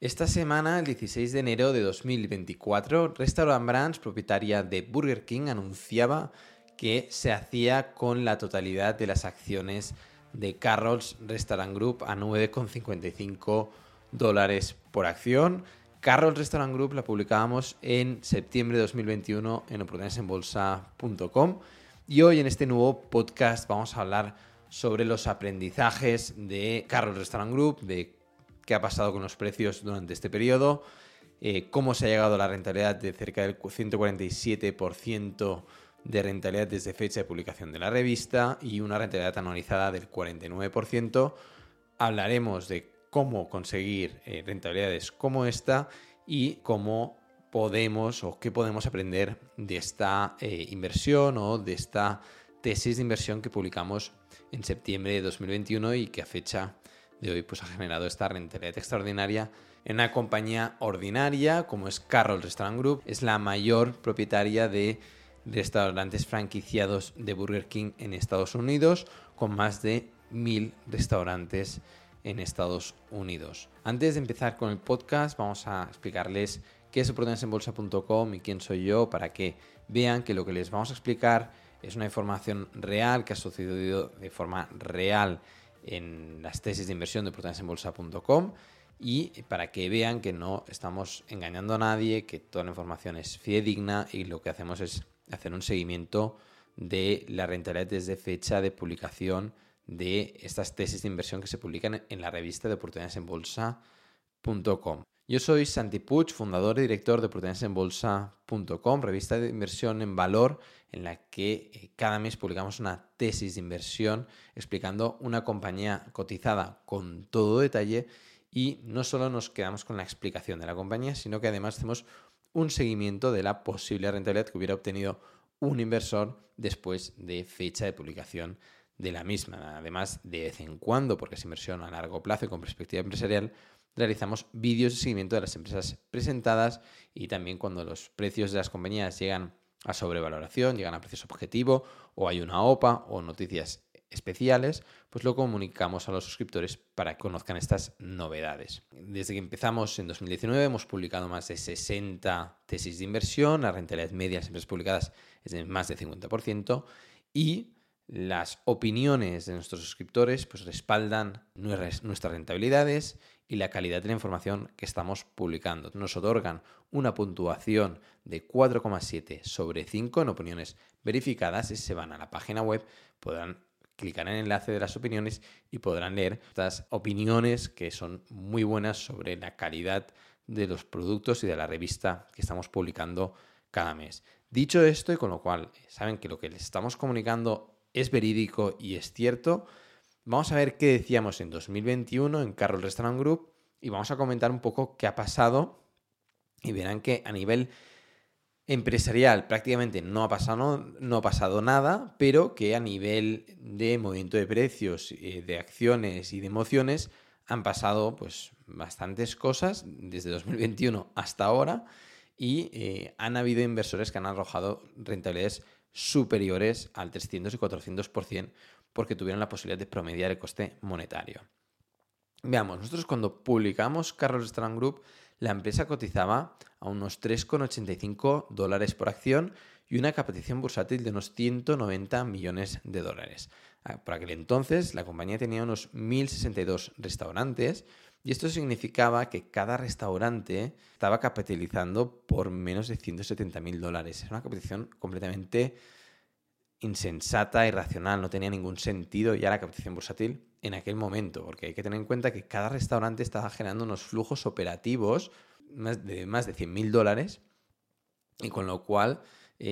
Esta semana, el 16 de enero de 2024, Restaurant Brands, propietaria de Burger King, anunciaba que se hacía con la totalidad de las acciones de Carrols Restaurant Group a $9,55 por acción. Carrols Restaurant Group la publicábamos en septiembre de 2021 en oportunidadesenbolsa.com y hoy en este nuevo podcast vamos a hablar sobre los aprendizajes de Carrols Restaurant Group, de qué ha pasado con los precios durante este periodo, cómo se ha llegado a la rentabilidad de cerca del 147% de rentabilidad desde fecha de publicación de la revista y una rentabilidad anualizada del 49%. Hablaremos de cómo conseguir rentabilidades como esta y cómo podemos o qué podemos aprender de esta inversión o de esta tesis de inversión que publicamos en septiembre de 2021 y que a fecha de hoy pues ha generado esta rentabilidad extraordinaria en una compañía ordinaria como es Carrols Restaurant Group. Es la mayor propietaria de restaurantes franquiciados de Burger King en Estados Unidos, con más de 1.000 restaurantes en Estados Unidos. Antes de empezar con el podcast, vamos a explicarles qué es oportunidadesenbolsa.com y quién soy yo, para que vean que lo que les vamos a explicar es una información real que ha sucedido de forma real en las tesis de inversión de oportunidadesenbolsa.com y para que vean que no estamos engañando a nadie, que toda la información es fidedigna y lo que hacemos es hacer un seguimiento de la rentabilidad desde fecha de publicación de estas tesis de inversión que se publican en la revista de oportunidadesenbolsa.com. Yo soy Santi Puig, fundador y director de oportunidadesenbolsa.com, revista de inversión en valor en la que cada mes publicamos una tesis de inversión explicando una compañía cotizada con todo detalle, y no solo nos quedamos con la explicación de la compañía, sino que además hacemos un seguimiento de la posible rentabilidad que hubiera obtenido un inversor después de fecha de publicación de la misma. Además, de vez en cuando, porque es inversión a largo plazo y con perspectiva empresarial, realizamos vídeos de seguimiento de las empresas presentadas, y también cuando los precios de las compañías llegan a sobrevaloración, llegan a precios objetivo o hay una OPA o noticias especiales, pues lo comunicamos a los suscriptores para que conozcan estas novedades. Desde que empezamos en 2019 hemos publicado más de 60 tesis de inversión, la rentabilidad media de las empresas publicadas es de más de 50%, y las opiniones de nuestros suscriptores pues respaldan nuestras rentabilidades y la calidad de la información que estamos publicando. Nos otorgan una puntuación de 4,7 sobre 5 en opiniones verificadas, y si se van a la página web podrán clicar en el enlace de las opiniones y podrán leer estas opiniones que son muy buenas sobre la calidad de los productos y de la revista que estamos publicando cada mes. Dicho esto, y con lo cual saben que lo que les estamos comunicando es verídico y es cierto, vamos a ver qué decíamos en 2021 en Carrols Restaurant Group y vamos a comentar un poco qué ha pasado, y verán que a nivel empresarial prácticamente no ha pasado nada, pero que a nivel de movimiento de precios, de acciones y de emociones han pasado pues bastantes cosas desde 2021 hasta ahora, y han habido inversores que han arrojado rentabilidades superiores al 300 y 400% porque tuvieron la posibilidad de promediar el coste monetario. Veamos, nosotros cuando publicamos Carrols Restaurant Group, la empresa cotizaba a unos $3,85 por acción y una capitalización bursátil de unos $190 millones. Por aquel entonces, la compañía tenía unos 1.062 restaurantes, y esto significaba que cada restaurante estaba capitalizando por menos de $170.000. Era una capitalización completamente insensata, irracional, no tenía ningún sentido ya la capitalización bursátil en aquel momento, porque hay que tener en cuenta que cada restaurante estaba generando unos flujos operativos de más de $100.000, y con lo cual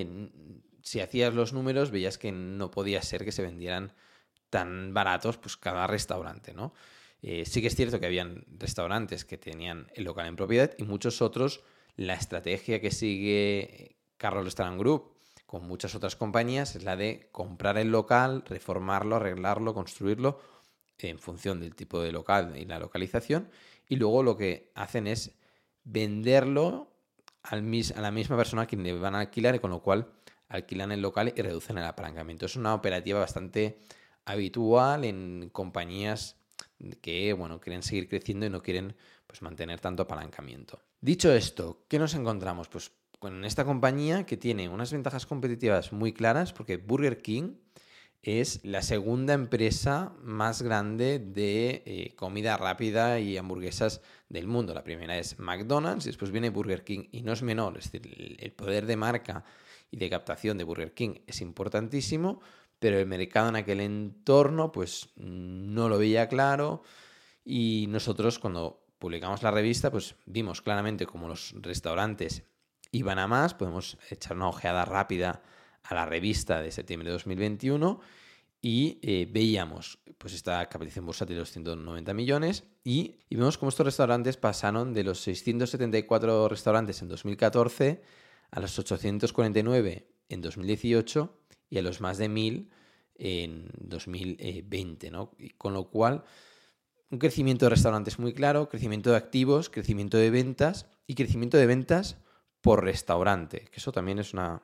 si hacías los números veías que no podía ser que se vendieran tan baratos pues cada restaurante, ¿no? Sí que es cierto que habían restaurantes que tenían el local en propiedad, y muchos otros, la estrategia que sigue Carrols Restaurant Group con muchas otras compañías es la de comprar el local, reformarlo, arreglarlo, construirlo en función del tipo de local y la localización, y luego lo que hacen es venderlo a la misma persona a quien le van a alquilar, y con lo cual alquilan el local y reducen el apalancamiento. Es una operativa bastante habitual en compañías que, bueno, quieren seguir creciendo y no quieren pues mantener tanto apalancamiento. Dicho esto, ¿qué nos encontramos? Pues con esta compañía que tiene unas ventajas competitivas muy claras, porque Burger King es la segunda empresa más grande de comida rápida y hamburguesas del mundo. La primera es McDonald's y después viene Burger King, y no es menor, es decir, el poder de marca y de captación de Burger King es importantísimo, pero el mercado en aquel entorno pues no lo veía claro, y nosotros cuando publicamos la revista pues vimos claramente cómo los restaurantes iban a más. Podemos echar una ojeada rápida a la revista de septiembre de 2021 y veíamos pues esta capitalización bursátil de los 190 millones y vemos cómo estos restaurantes pasaron de los 674 restaurantes en 2014 a los 849 en 2018 y a los más de 1000 en 2020, ¿no? Y con lo cual, un crecimiento de restaurantes muy claro, crecimiento de activos, crecimiento de ventas y crecimiento de ventas por restaurante, que eso también es una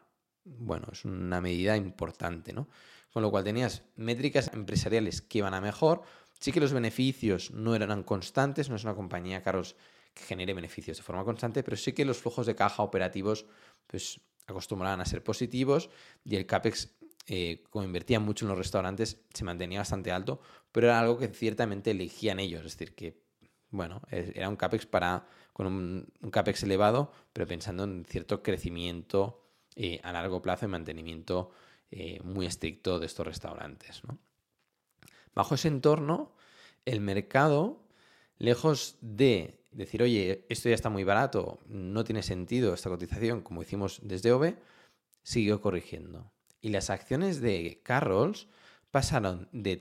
medida importante, ¿no? Con lo cual tenías métricas empresariales que iban a mejor. Sí que los beneficios no eran constantes, no es una compañía, Carlos, que genere beneficios de forma constante, pero sí que los flujos de caja operativos pues acostumbraban a ser positivos, y el CAPEX, como invertían mucho en los restaurantes, se mantenía bastante alto, pero era algo que ciertamente elegían ellos. Es decir, que bueno, era un CAPEX con un CAPEX elevado, pero pensando en cierto crecimiento a largo plazo y mantenimiento muy estricto de estos restaurantes, ¿no? Bajo ese entorno, el mercado, lejos de decir, oye, esto ya está muy barato, no tiene sentido esta cotización, como hicimos desde OVE, siguió corrigiendo. Y las acciones de Carrolls pasaron de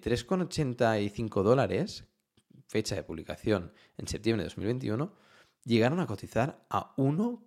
$3,85, fecha de publicación en septiembre de 2021, llegaron a cotizar a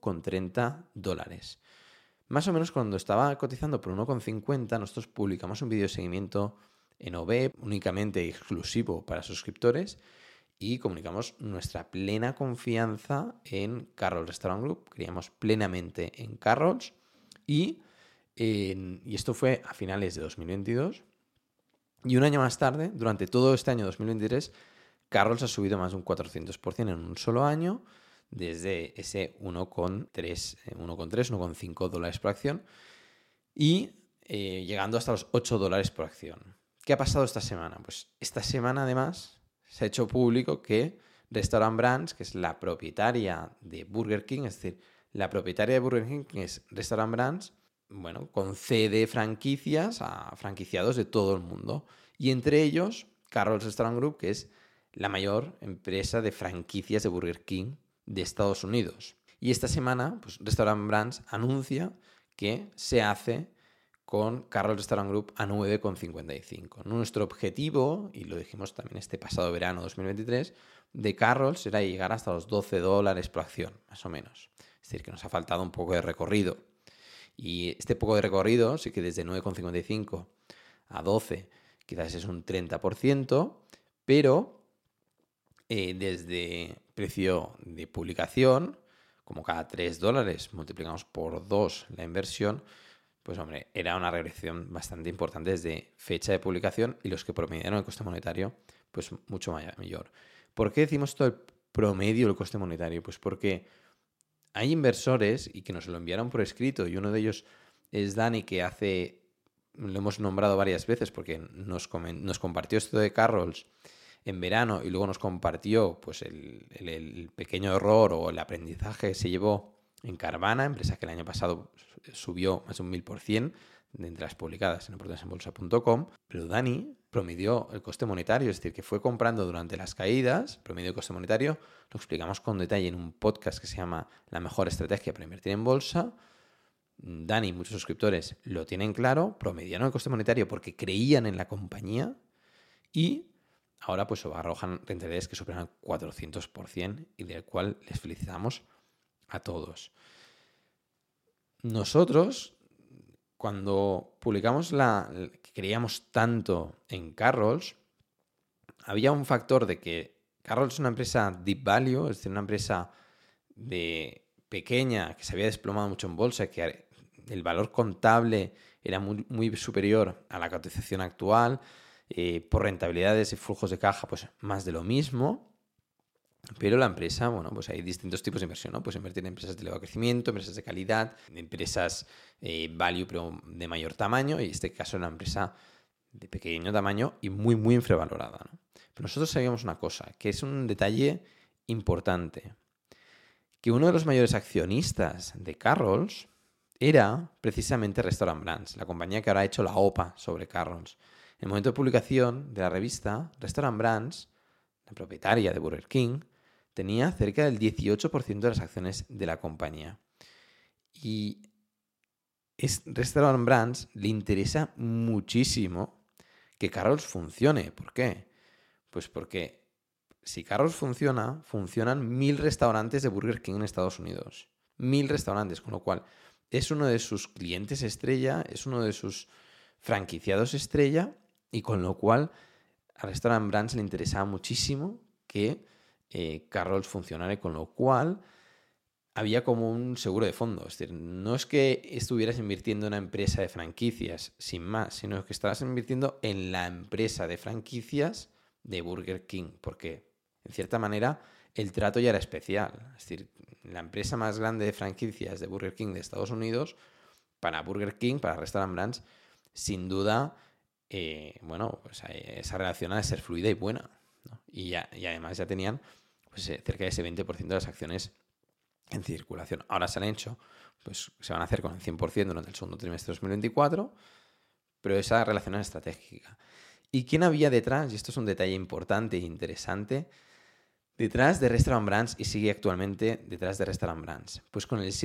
$1,30. Más o menos cuando estaba cotizando por 1,50, nosotros publicamos un vídeo de seguimiento en OB, únicamente exclusivo para suscriptores, y comunicamos nuestra plena confianza en Carrolls Restaurant Group. Creíamos plenamente en Carrolls y esto fue a finales de 2022. Y un año más tarde, durante todo este año 2023, Carrolls ha subido más de un 400% en un solo año, desde ese 1,3, 1,5 dólares por acción y llegando hasta los $8 por acción. ¿Qué ha pasado esta semana? Pues esta semana además se ha hecho público que Restaurant Brands, que es la propietaria de Burger King, es decir, la propietaria de Burger King, que es Restaurant Brands, bueno, concede franquicias a franquiciados de todo el mundo, y entre ellos Carrolls Restaurant Group, que es la mayor empresa de franquicias de Burger King de Estados Unidos. Y esta semana, pues Restaurant Brands anuncia que se hace con Carrolls Restaurant Group a 9,55. Nuestro objetivo, y lo dijimos también este pasado verano 2023, de Carrolls era llegar hasta los $12 por acción, más o menos. Es decir, que nos ha faltado un poco de recorrido. Y este poco de recorrido, sí que desde 9,55 a 12 quizás es un 30%, pero desde precio de publicación, como cada $3 multiplicamos por 2 la inversión, pues hombre, era una regresión bastante importante desde fecha de publicación, y los que promediaron el coste monetario, pues mucho mayor. ¿Por qué decimos todo el promedio del coste monetario? Pues porque hay inversores, y que nos lo enviaron por escrito, y uno de ellos es Dani, que lo hemos nombrado varias veces porque nos compartió esto de Carrolls en verano, y luego nos compartió pues el pequeño error o el aprendizaje que se llevó en Carvana, empresa que el año pasado subió más de un 1000% de entre las publicadas en oportunidadesenbolsa.com, pero Dani promedió el coste monetario, es decir, que fue comprando durante las caídas, promedió el coste monetario, lo explicamos con detalle en un podcast que se llama La mejor estrategia para invertir en bolsa. Dani y muchos suscriptores lo tienen claro, promediaron el coste monetario porque creían en la compañía, y ahora pues arrojan rentabilidades que superan el 400%, y del cual les felicitamos a todos. Nosotros, cuando publicamos que creíamos tanto en Carrolls, había un factor de que Carrolls es una empresa deep value, es decir, una empresa pequeña que se había desplomado mucho en bolsa, que el valor contable era muy, muy superior a la cotización actual, por rentabilidades y flujos de caja, pues más de lo mismo. Pero la empresa, bueno, pues hay distintos tipos de inversión, ¿no? Pues invertir en empresas de elevado crecimiento, empresas de calidad, empresas value pero de mayor tamaño, y en este caso era una empresa de pequeño tamaño y muy, muy infravalorada, ¿no? Pero nosotros sabíamos una cosa, que es un detalle importante, que uno de los mayores accionistas de Carrolls era precisamente Restaurant Brands, la compañía que ahora ha hecho la OPA sobre Carrolls. En el momento de publicación de la revista, Restaurant Brands, la propietaria de Burger King, tenía cerca del 18% de las acciones de la compañía. Y Restaurant Brands le interesa muchísimo que Carrolls funcione. ¿Por qué? Pues porque si Carrolls funciona, funcionan 1.000 restaurantes de Burger King en Estados Unidos. 1.000 restaurantes, con lo cual es uno de sus clientes estrella, es uno de sus franquiciados estrella, y con lo cual a Restaurant Brands le interesaba muchísimo que Carrolls funcionara, con lo cual había como un seguro de fondo. Es decir, no es que estuvieras invirtiendo en una empresa de franquicias sin más, sino que estabas invirtiendo en la empresa de franquicias de Burger King, porque en cierta manera el trato ya era especial. Es decir, la empresa más grande de franquicias de Burger King de Estados Unidos, para Burger King, para Restaurant Brands, sin duda, bueno, pues esa relación ha de ser fluida y buena, ¿no? Y además ya tenían pues, cerca de ese 20% de las acciones en circulación. Ahora se han hecho, pues se van a hacer con el 100% durante el segundo trimestre de 2024, pero esa relación es estratégica. ¿Y quién había detrás? Y esto es un detalle importante e interesante. Detrás de Restaurant Brands, y sigue actualmente detrás de Restaurant Brands. Pues con el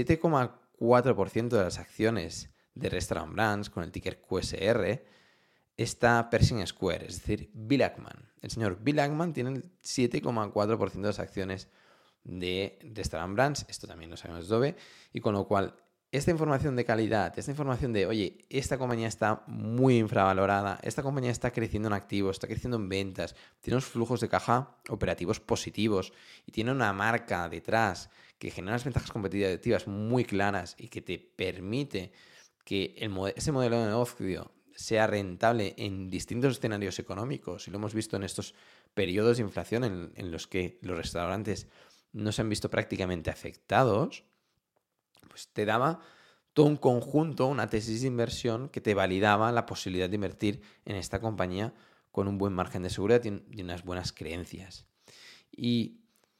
7,4% de las acciones de Restaurant Brands, con el ticker QSR, está Pershing Square, es decir, Bill Ackman. El señor Bill Ackman tiene el 7,4% de las acciones de Restaurant Brands, esto también lo sabemos de Dove, y con lo cual esta información de calidad, esta información de, oye, esta compañía está muy infravalorada, esta compañía está creciendo en activos, está creciendo en ventas, tiene unos flujos de caja operativos positivos y tiene una marca detrás que genera unas ventajas competitivas muy claras y que te permite que ese modelo de negocio sea rentable en distintos escenarios económicos, y lo hemos visto en estos periodos de inflación en los que los restaurantes no se han visto prácticamente afectados, pues te daba todo un conjunto, una tesis de inversión que te validaba la posibilidad de invertir en esta compañía con un buen margen de seguridad y unas buenas creencias. Y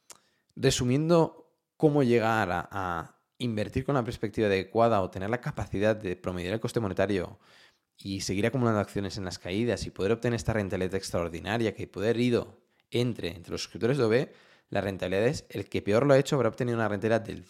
resumiendo cómo llegar a invertir con la perspectiva adecuada o tener la capacidad de promediar el coste monetario y seguir acumulando acciones en las caídas y poder obtener esta rentabilidad extraordinaria que poder ir entre los suscriptores de OB, la rentabilidad es el que peor lo ha hecho habrá obtenido una rentabilidad del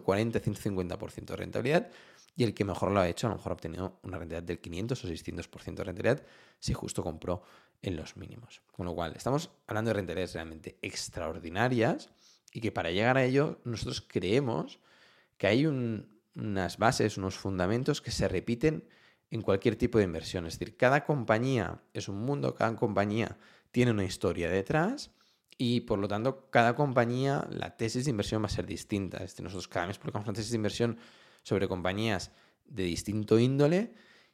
140-150% de rentabilidad, y el que mejor lo ha hecho a lo mejor ha obtenido una rentabilidad del 500 o 600% de rentabilidad si justo compró en los mínimos. Con lo cual, estamos hablando de rentabilidades realmente extraordinarias y que para llegar a ello nosotros creemos que hay unas bases, unos fundamentos que se repiten en cualquier tipo de inversión. Es decir, cada compañía es un mundo, cada compañía tiene una historia detrás y por lo tanto cada compañía, la tesis de inversión va a ser distinta. Es decir, nosotros cada mes publicamos una tesis de inversión sobre compañías de distinto índole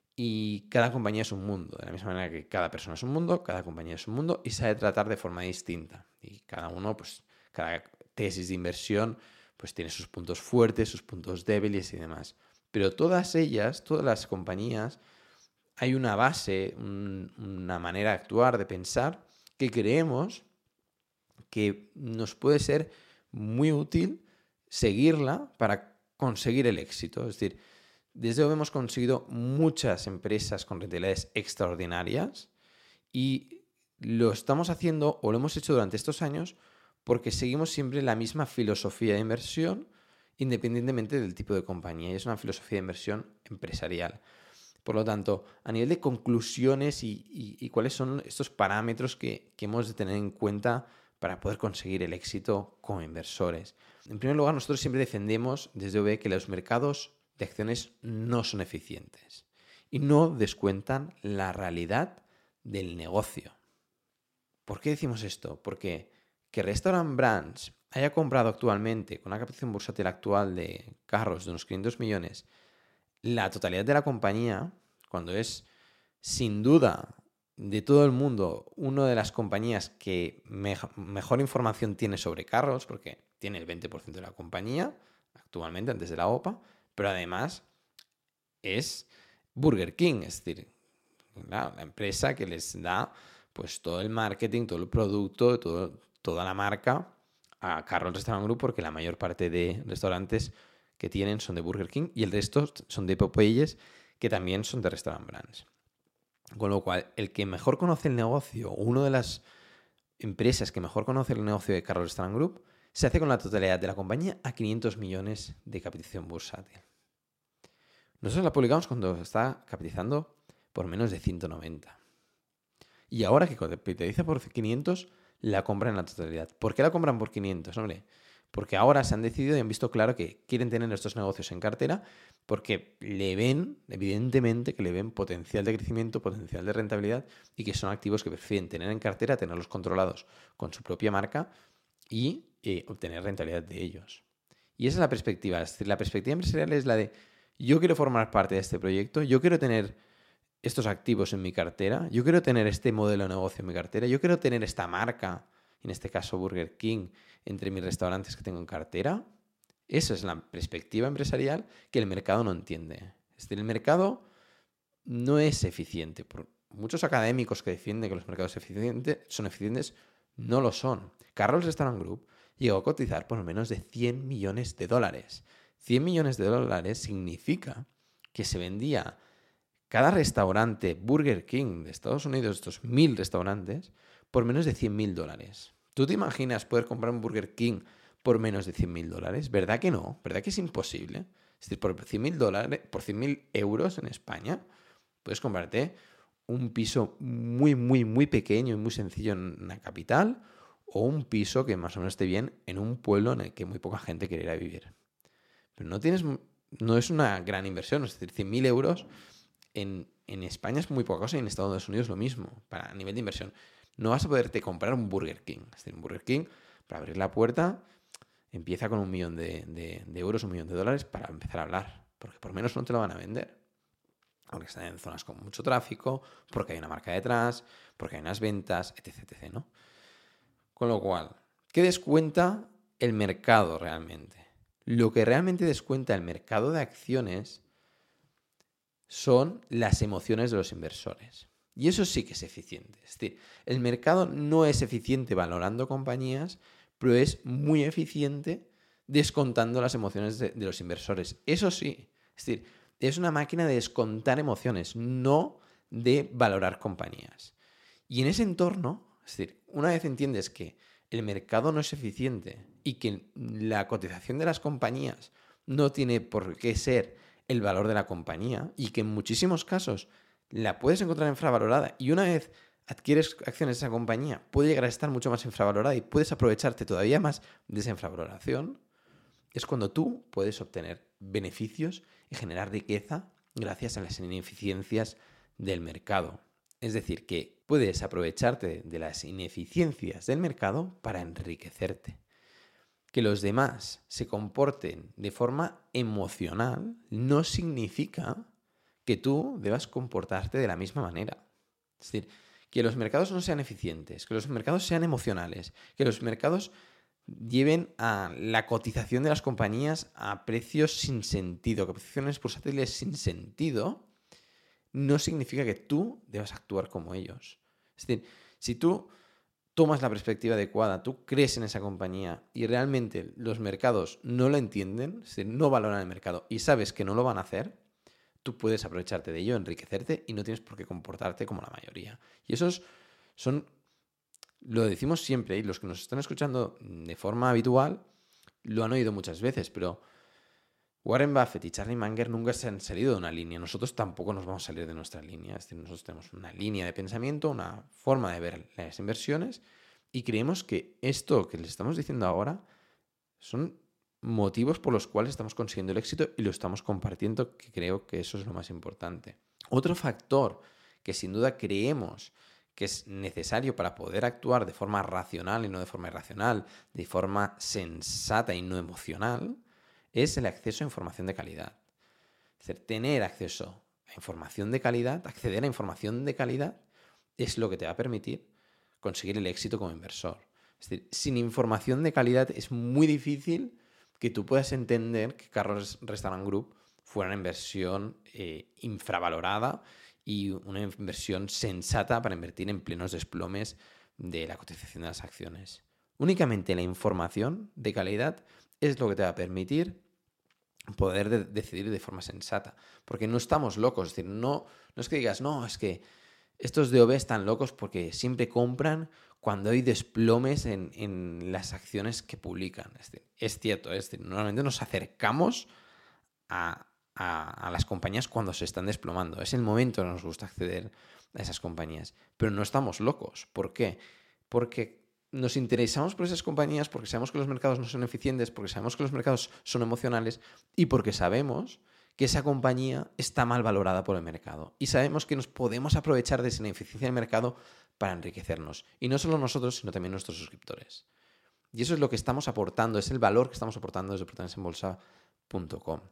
y cada compañía es un mundo. De la misma manera que cada persona es un mundo, cada compañía es un mundo y se ha de tratar de forma distinta. Y cada uno, pues cada tesis de inversión pues tiene sus puntos fuertes, sus puntos débiles y demás. Pero todas ellas, todas las compañías, hay una base, una manera de actuar, de pensar, que creemos que nos puede ser muy útil seguirla para conseguir el éxito. Es decir, desde luego hemos conseguido muchas empresas con rentabilidades extraordinarias y lo estamos haciendo o lo hemos hecho durante estos años porque seguimos siempre la misma filosofía de inversión independientemente del tipo de compañía, y es una filosofía de inversión empresarial. Por lo tanto, a nivel de conclusiones y cuáles son estos parámetros que hemos de tener en cuenta para poder conseguir el éxito como inversores. En primer lugar, nosotros siempre defendemos desde OB que los mercados de acciones no son eficientes y no descuentan la realidad del negocio. ¿Por qué decimos esto? Porque que Restaurant Brands haya comprado actualmente, con una capitalización bursátil actual de Carrolls de unos 500 millones, la totalidad de la compañía, cuando es sin duda de todo el mundo, una de las compañías que mejor información tiene sobre carros, porque tiene el 20% de la compañía actualmente, antes de la OPA, pero además es Burger King, es decir, la empresa que les da pues todo el marketing, todo el producto, toda la marca a Carroll Restaurant Group, porque la mayor parte de restaurantes que tienen son de Burger King y el resto son de Popeyes, que también son de Restaurant Brands. Con lo cual, el que mejor conoce el negocio, una de las empresas que mejor conoce el negocio de Carroll Restaurant Group, se hace con la totalidad de la compañía a 500 millones de capitalización bursátil. Nosotros la publicamos cuando está capitalizando por menos de 190. Y ahora que capitaliza por 500, la compran en la totalidad. ¿Por qué la compran por 500? Hombre, porque ahora se han decidido y han visto claro que quieren tener estos negocios en cartera porque le ven, evidentemente, que le ven potencial de crecimiento, potencial de rentabilidad y que son activos que prefieren tener en cartera, tenerlos controlados con su propia marca y obtener rentabilidad de ellos. Y esa es la perspectiva. Es decir, la perspectiva empresarial es la de yo quiero formar parte de este proyecto, yo quiero tener estos activos en mi cartera, yo quiero tener este modelo de negocio en mi cartera, yo quiero tener esta marca, en este caso Burger King, entre mis restaurantes que tengo en cartera. Esa es la perspectiva empresarial que el mercado no entiende. Es decir, el mercado no es eficiente. Por muchos académicos que defienden que los mercados son eficientes, no lo son. Carroll Restaurant Group llegó a cotizar por menos de 100 millones de dólares. 100 millones de dólares significa que se vendía cada restaurante Burger King de Estados Unidos, estos 1000 restaurantes, por menos de 100.000 dólares. ¿Tú te imaginas poder comprar un Burger King por menos de 100.000 dólares? ¿Verdad que no? ¿Verdad que es imposible? Es decir, por 100.000 dólares, por 100.000 euros en España, puedes comprarte un piso muy, muy, muy pequeño y muy sencillo en una capital o un piso que más o menos esté bien en un pueblo en el que muy poca gente quiere ir a vivir. Pero no es una gran inversión, es decir, 100.000 euros en España es muy poca cosa y en Estados Unidos lo mismo, para nivel de inversión. No vas a poderte comprar un Burger King. Es decir, un Burger King, para abrir la puerta, empieza con 1.000.000 de euros, 1.000.000 de dólares para empezar a hablar, porque por menos no te lo van a vender. Porque están en zonas con mucho tráfico, porque hay una marca detrás, porque hay unas ventas, etc., ¿no? Con lo cual, ¿qué descuenta el mercado realmente? Lo que realmente descuenta el mercado de acciones son las emociones de los inversores. Y eso sí que es eficiente. Es decir, el mercado no es eficiente valorando compañías, pero es muy eficiente descontando las emociones de los inversores. Eso sí. Es decir, es una máquina de descontar emociones, no de valorar compañías. Y en ese entorno, es decir, una vez entiendes que el mercado no es eficiente y que la cotización de las compañías no tiene por qué ser el valor de la compañía y que en muchísimos casos la puedes encontrar infravalorada y una vez adquieres acciones de esa compañía puede llegar a estar mucho más infravalorada y puedes aprovecharte todavía más de esa infravaloración, es cuando tú puedes obtener beneficios y generar riqueza gracias a las ineficiencias del mercado. Es decir, que puedes aprovecharte de las ineficiencias del mercado para enriquecerte. Que los demás se comporten de forma emocional no significa que tú debas comportarte de la misma manera. Es decir, que los mercados no sean eficientes, que los mercados sean emocionales, que los mercados lleven a la cotización de las compañías a precios sin sentido, cotizaciones bursátiles sin sentido, no significa que tú debas actuar como ellos. Es decir, si tú tomas la perspectiva adecuada, tú crees en esa compañía y realmente los mercados no lo entienden, es decir, no valoran el mercado y sabes que no lo van a hacer, tú puedes aprovecharte de ello, enriquecerte y no tienes por qué comportarte como la mayoría. Y esos son, lo decimos siempre y los que nos están escuchando de forma habitual lo han oído muchas veces, pero Warren Buffett y Charlie Munger nunca se han salido de una línea. Nosotros tampoco nos vamos a salir de nuestra línea. Es decir, nosotros tenemos una línea de pensamiento, una forma de ver las inversiones y creemos que esto que les estamos diciendo ahora son motivos por los cuales estamos consiguiendo el éxito y lo estamos compartiendo, que creo que eso es lo más importante. Otro factor que sin duda creemos que es necesario para poder actuar de forma racional y no de forma irracional, de forma sensata y no emocional, es el acceso a información de calidad. Es decir, tener acceso a información de calidad, acceder a información de calidad, es lo que te va a permitir conseguir el éxito como inversor. Es decir, sin información de calidad es muy difícil que tú puedas entender que Carros Restaurant Group fuera una inversión infravalorada y una inversión sensata para invertir en plenos desplomes de la cotización de las acciones. Únicamente la información de calidad es lo que te va a permitir poder decidir de forma sensata. Porque no estamos locos. Es decir, no es que digas, no, es que estos DOB están locos porque siempre compran cuando hay desplomes en las acciones que publican. Es cierto, es decir, normalmente nos acercamos a las compañías cuando se están desplomando. Es el momento que nos gusta acceder a esas compañías. Pero no estamos locos. ¿Por qué? Porque nos interesamos por esas compañías, porque sabemos que los mercados no son eficientes, porque sabemos que los mercados son emocionales y porque sabemos que esa compañía está mal valorada por el mercado. Y sabemos que nos podemos aprovechar de esa ineficiencia del mercado para enriquecernos. Y no solo nosotros, sino también nuestros suscriptores. Y eso es lo que estamos aportando, es el valor que estamos aportando desde protagonesenbolsa.com.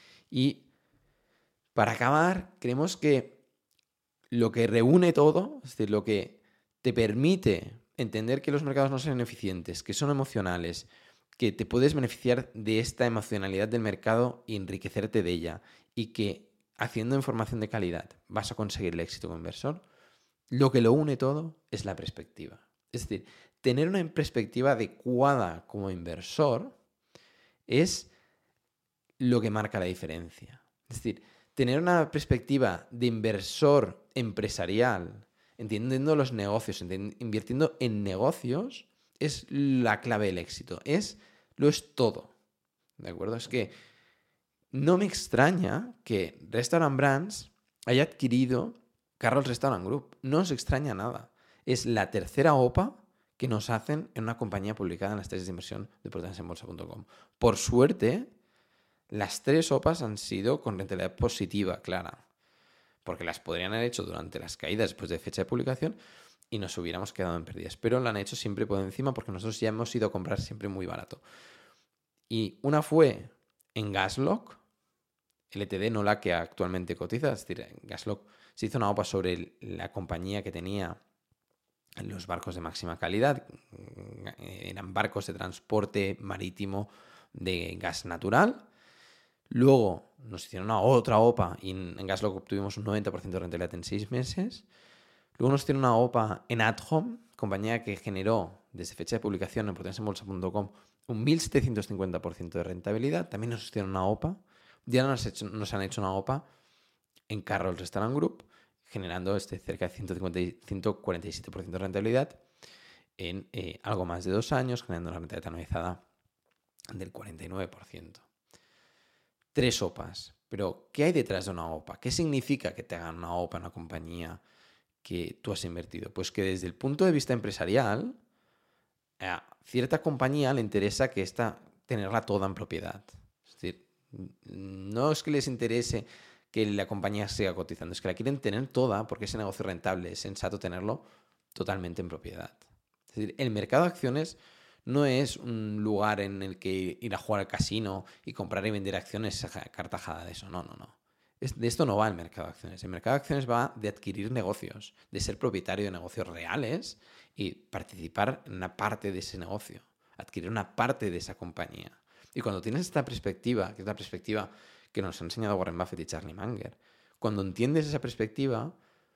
Y para acabar, creemos que lo que reúne todo, es decir, lo que te permite entender que los mercados no son eficientes, que son emocionales, que te puedes beneficiar de esta emocionalidad del mercado y enriquecerte de ella, y que haciendo información de calidad vas a conseguir el éxito como inversor, lo que lo une todo es la perspectiva. Es decir, tener una perspectiva adecuada como inversor es lo que marca la diferencia. Es decir, tener una perspectiva de inversor empresarial, entendiendo los negocios, invirtiendo en negocios, es la clave del éxito. Lo es todo. ¿De acuerdo? Es que no me extraña que Restaurant Brands haya adquirido Carroll Restaurant Group. No os extraña nada. Es la tercera OPA que nos hacen en una compañía publicada en las tesis de inversión de protagonesenbolsa.com. Por suerte, las 3 OPAs han sido con rentabilidad positiva, clara, porque las podrían haber hecho durante las caídas después de fecha de publicación y nos hubiéramos quedado en pérdidas. Pero lo han hecho siempre por encima porque nosotros ya hemos ido a comprar siempre muy barato. Y una fue en Gaslock, LTD, no la que actualmente cotiza. Es decir, en Gaslock se hizo una OPA sobre la compañía que tenía los barcos de máxima calidad. Eran barcos de transporte marítimo de gas natural. Luego nos hicieron otra OPA y en Gaslock obtuvimos un 90% de rentabilidad en 6 meses. Luego nos hicieron una OPA en Adhome, compañía que generó desde fecha de publicación en protagonesenbolsa.com un 1.750% de rentabilidad. También nos hicieron una OPA. Ya nos han hecho una OPA en Carroll Restaurant Group, generando cerca de 147% de rentabilidad en algo más de 2 años, generando una rentabilidad anualizada del 49%. 3 OPAs. Pero, ¿qué hay detrás de una OPA? ¿Qué significa que te hagan una OPA en una compañía que tú has invertido? Pues que desde el punto de vista empresarial, a cierta compañía le interesa que tenerla toda en propiedad. Es decir, no es que les interese que la compañía siga cotizando, es que la quieren tener toda porque ese negocio rentable, es sensato tenerlo totalmente en propiedad. Es decir, el mercado de acciones no es un lugar en el que ir a jugar al casino y comprar y vender acciones cartajada de eso. No. De esto no va el mercado de acciones. El mercado de acciones va de adquirir negocios, de ser propietario de negocios reales y participar en una parte de ese negocio, adquirir una parte de esa compañía. Y cuando tienes esta perspectiva, que es la perspectiva que nos ha enseñado Warren Buffett y Charlie Munger, cuando entiendes esa perspectiva,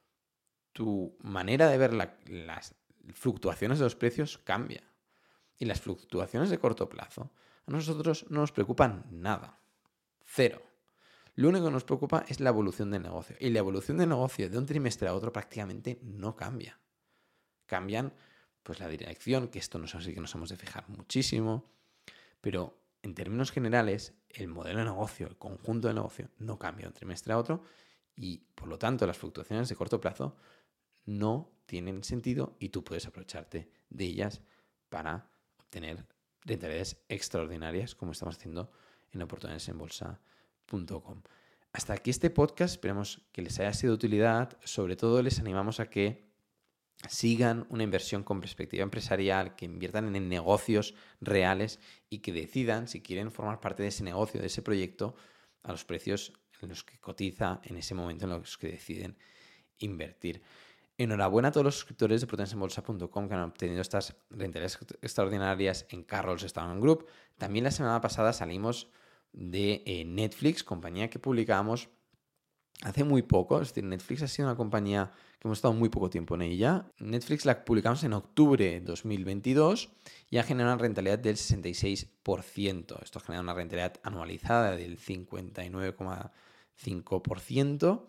tu manera de ver las fluctuaciones de los precios cambia. Y las fluctuaciones de corto plazo a nosotros no nos preocupan nada. Cero. Lo único que nos preocupa es la evolución del negocio. Y la evolución del negocio de un trimestre a otro prácticamente no cambia. Cambian pues la dirección, que esto sí que nos hemos de fijar muchísimo, pero en términos generales el modelo de negocio, el conjunto de negocio no cambia de un trimestre a otro y por lo tanto las fluctuaciones de corto plazo no tienen sentido y tú puedes aprovecharte de ellas para obtener rentabilidades extraordinarias como estamos haciendo en oportunidadesenbolsa.com. Hasta aquí este podcast, esperemos que les haya sido de utilidad. Sobre todo les animamos a que sigan una inversión con perspectiva empresarial, que inviertan en negocios reales y que decidan si quieren formar parte de ese negocio, de ese proyecto, a los precios en los que cotiza en ese momento en los que deciden invertir. Enhorabuena a todos los suscriptores de prudencebolsa.com que han obtenido estas rentabilidades extraordinarias en Carroll's Stock Group. También la semana pasada salimos de Netflix, compañía que publicamos hace muy poco. Es decir, Netflix ha sido una compañía que hemos estado muy poco tiempo en ella. Netflix la publicamos en octubre de 2022 y ha generado una rentabilidad del 66%. Esto genera una rentabilidad anualizada del 59,5%.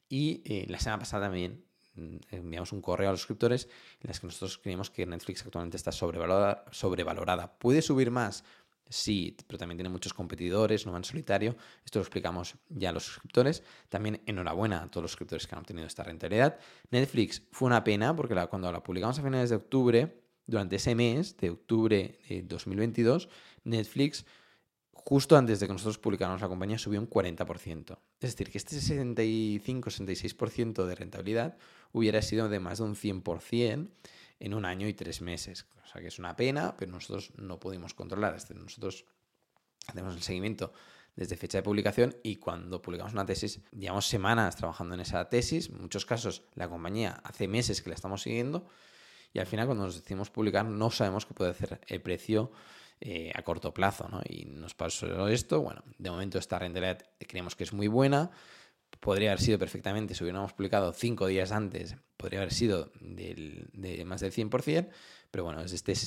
Y la semana pasada también enviamos un correo a los suscriptores en las que nosotros creemos que Netflix actualmente está sobrevalorada. ¿Puede subir más? Sí, pero también tiene muchos competidores, no va en solitario. Esto lo explicamos ya a los suscriptores. También enhorabuena a todos los suscriptores que han obtenido esta rentabilidad. Netflix fue una pena porque cuando la publicamos a finales de octubre, durante ese mes de octubre de 2022, Netflix, justo antes de que nosotros publicáramos la compañía, subió un 40%. Es decir, que este 65-66% de rentabilidad hubiera sido de más de un 100% en un año y 3 meses. O sea que es una pena, pero nosotros no pudimos controlar. Nosotros hacemos el seguimiento desde fecha de publicación y cuando publicamos una tesis, llevamos semanas trabajando en esa tesis. En muchos casos la compañía hace meses que la estamos siguiendo y al final cuando nos decidimos publicar no sabemos qué puede hacer el precio a corto plazo, ¿no? Y nos pasó esto. Bueno, de momento esta rentabilidad creemos que es muy buena. Podría haber sido perfectamente, si hubiéramos publicado 5 días antes, podría haber sido de más del 100%, pero bueno, es este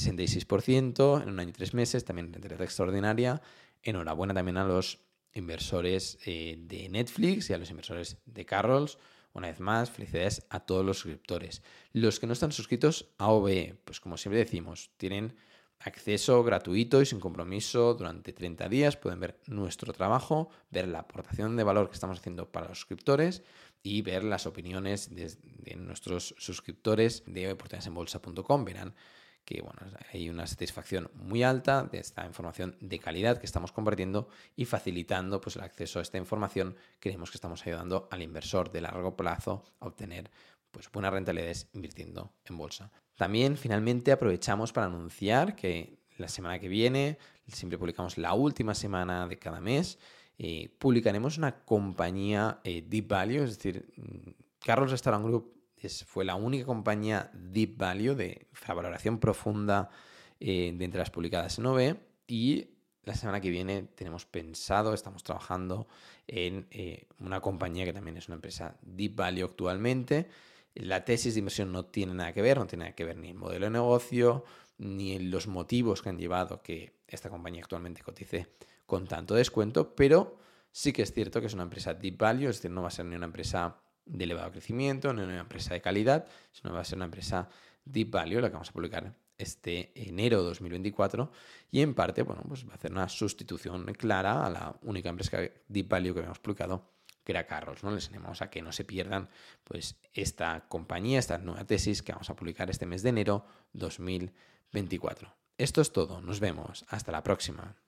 66% en un año y 3 meses, también rentabilidad extraordinaria. Enhorabuena también a los inversores de Netflix y a los inversores de Carroll's. Una vez más, felicidades a todos los suscriptores. Los que no están suscritos a OBE, pues como siempre decimos, tienen acceso gratuito y sin compromiso durante 30 días. Pueden ver nuestro trabajo, ver la aportación de valor que estamos haciendo para los suscriptores y ver las opiniones de nuestros suscriptores de oportunidadesenbolsa.com. Verán que bueno, hay una satisfacción muy alta de esta información de calidad que estamos compartiendo y facilitando pues, el acceso a esta información. Creemos que estamos ayudando al inversor de largo plazo a obtener pues, buenas rentabilidades invirtiendo en bolsa. También finalmente aprovechamos para anunciar que la semana que viene, siempre publicamos la última semana de cada mes, publicaremos una compañía Deep Value, es decir, Carroll's Restaurant Group fue la única compañía Deep Value de valoración profunda de entre las publicadas en OBE y la semana que viene tenemos pensado, estamos trabajando en una compañía que también es una empresa Deep Value actualmente. La tesis de inversión no tiene nada que ver, no tiene nada que ver ni el modelo de negocio, ni los motivos que han llevado que esta compañía actualmente cotice con tanto descuento, pero sí que es cierto que es una empresa Deep Value, es decir, no va a ser ni una empresa de elevado crecimiento, ni una empresa de calidad, sino va a ser una empresa Deep Value, la que vamos a publicar este enero de 2024 y en parte, bueno, pues va a hacer una sustitución clara a la única empresa Deep Value que habíamos publicado, que era Carroll's, ¿no? Les animamos a que no se pierdan pues esta compañía, esta nueva tesis que vamos a publicar este mes de enero 2024. Esto es todo, nos vemos, hasta la próxima.